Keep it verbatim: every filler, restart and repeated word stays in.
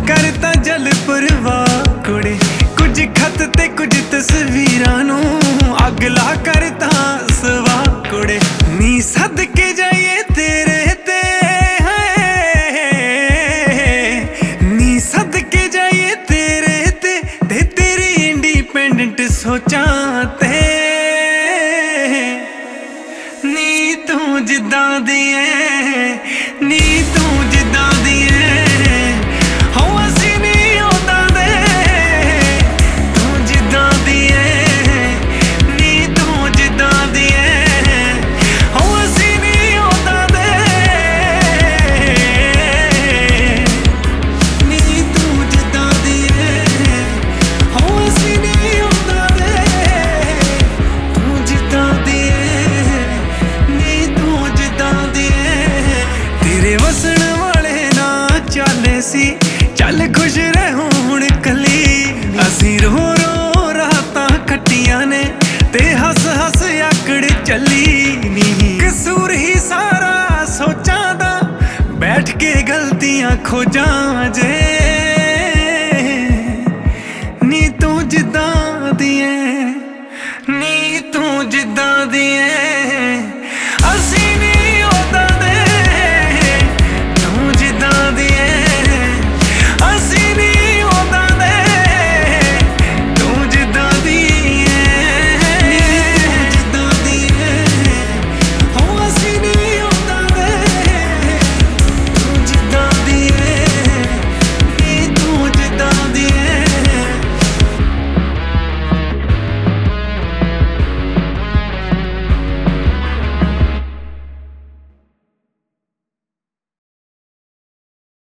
करता जल परवाह कुड़े, कुछ खत ते कुछ तस्वीरां नू अगला करता सवा कुड़े। नी सदके जाइए तेरे ते है, नी सदके जाइए तेरे ते, ते तेरी इंडिपेंडेंट सोचा ते। नी तू जिद्दां दी ऐ, नी तू जिद्दां दी ऐ, चल खुश रहो हुण कली। असी रो रो रातां खट्टियां ने ते हस हस आकड़ चली। नी कसूर ही सारा सोचां दा, बैठ के गलतियां खोजां जे।